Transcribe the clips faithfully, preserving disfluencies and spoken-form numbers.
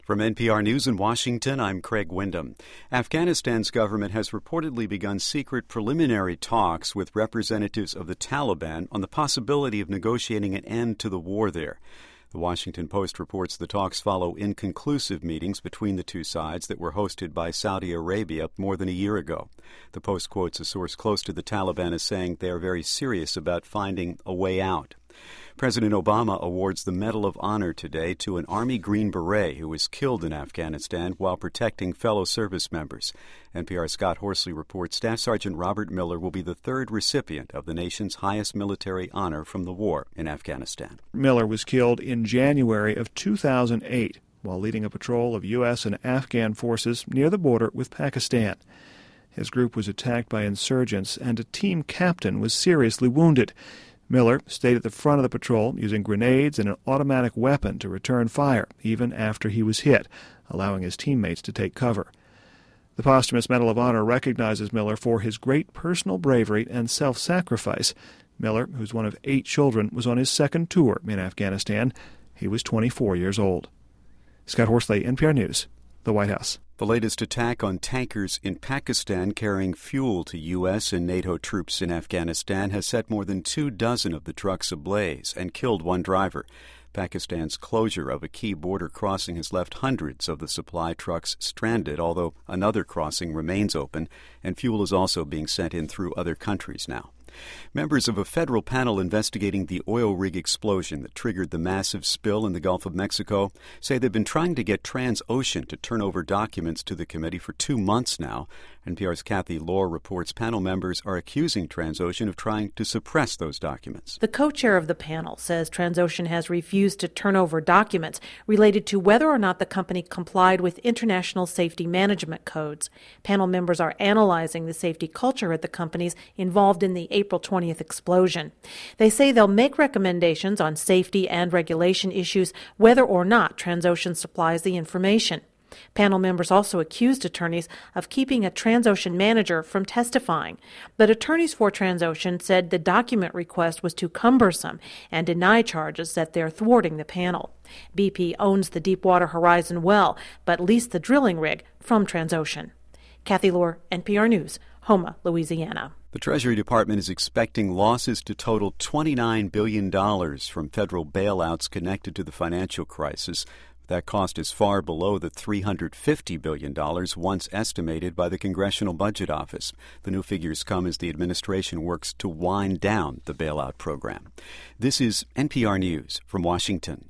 From N P R News in Washington, I'm Craig Windham. Afghanistan's government has reportedly begun secret preliminary talks with representatives of the Taliban on the possibility of negotiating an end to the war there. The Washington Post reports the talks follow inconclusive meetings between the two sides that were hosted by Saudi Arabia more than a year ago. The Post quotes a source close to the Taliban as saying they are very serious about finding a way out. President Obama awards the Medal of Honor today to an Army Green Beret who was killed in Afghanistan while protecting fellow service members. N P R's Scott Horsley reports Staff Sergeant Robert Miller will be the third recipient of the nation's highest military honor from the war in Afghanistan. Miller was killed in January of two thousand eight while leading a patrol of U S and Afghan forces near the border with Pakistan. His group was attacked by insurgents and a team captain was seriously wounded. Miller stayed at the front of the patrol using grenades and an automatic weapon to return fire, even after he was hit, allowing his teammates to take cover. The posthumous Medal of Honor recognizes Miller for his great personal bravery and self-sacrifice. Miller, who's one of eight children, was on his second tour in Afghanistan. He was twenty-four years old. Scott Horsley, N P R News, the White House. The latest attack on tankers in Pakistan carrying fuel to U S and NATO troops in Afghanistan has set more than two dozen of the trucks ablaze and killed one driver. Pakistan's closure of a key border crossing has left hundreds of the supply trucks stranded, although another crossing remains open, and fuel is also being sent in through other countries now. Members of a federal panel investigating the oil rig explosion that triggered the massive spill in the Gulf of Mexico say they've been trying to get Transocean to turn over documents to the committee for two months now. N P R's Kathy Lohr reports panel members are accusing Transocean of trying to suppress those documents. The co-chair of the panel says Transocean has refused to turn over documents related to whether or not the company complied with international safety management codes. Panel members are analyzing the safety culture at the companies involved in the April twentieth explosion. They say they'll make recommendations on safety and regulation issues whether or not Transocean supplies the information. Panel members also accused attorneys of keeping a Transocean manager from testifying. But attorneys for Transocean said the document request was too cumbersome and deny charges that they're thwarting the panel. B P owns the Deepwater Horizon well, but leased the drilling rig from Transocean. Kathy Lohr, N P R News, Houma, Louisiana. The Treasury Department is expecting losses to total twenty-nine billion dollars from federal bailouts connected to the financial crisis. That cost is far below the three hundred fifty billion dollars once estimated by the Congressional Budget Office. The new figures come as the administration works to wind down the bailout program. This is N P R News from Washington.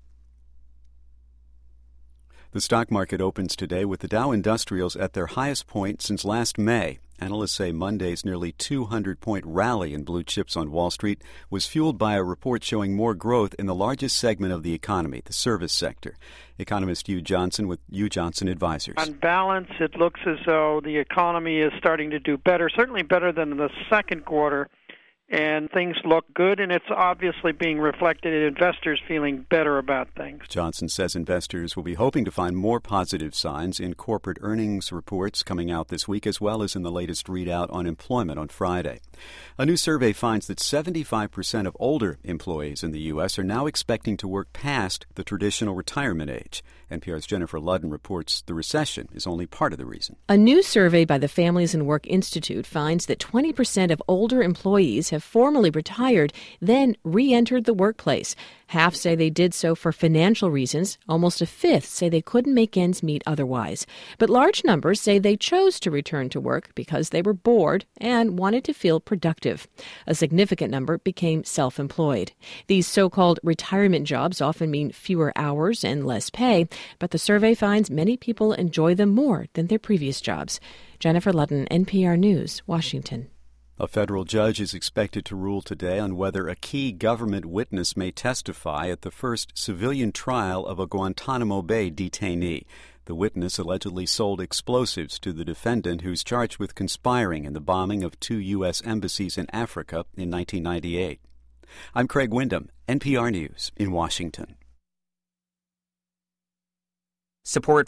The stock market opens today with the Dow Industrials at their highest point since last May. Analysts say Monday's nearly two hundred point rally in blue chips on Wall Street was fueled by a report showing more growth in the largest segment of the economy, the service sector. Economist Hugh Johnson with Hugh Johnson Advisors. On balance, it looks as though the economy is starting to do better, certainly better than the second quarter. And things look good, and it's obviously being reflected in investors feeling better about things. Johnson says investors will be hoping to find more positive signs in corporate earnings reports coming out this week, as well as in the latest readout on employment on Friday. A new survey finds that seventy-five percent of older employees in the U S are now expecting to work past the traditional retirement age. N P R's Jennifer Ludden reports the recession is only part of the reason. A new survey by the Families and Work Institute finds that twenty percent of older employees have formally retired, then re-entered the workplace. Half say they did so for financial reasons. Almost a fifth say they couldn't make ends meet otherwise. But large numbers say they chose to return to work because they were bored and wanted to feel productive. A significant number became self-employed. These so-called retirement jobs often mean fewer hours and less pay, but the survey finds many people enjoy them more than their previous jobs. Jennifer Ludden, N P R News, Washington. A federal judge is expected to rule today on whether a key government witness may testify at the first civilian trial of a Guantanamo Bay detainee. The witness allegedly sold explosives to the defendant, who's charged with conspiring in the bombing of two U S embassies in Africa in nineteen ninety-eight. I'm Craig Windham, N P R News in Washington. Support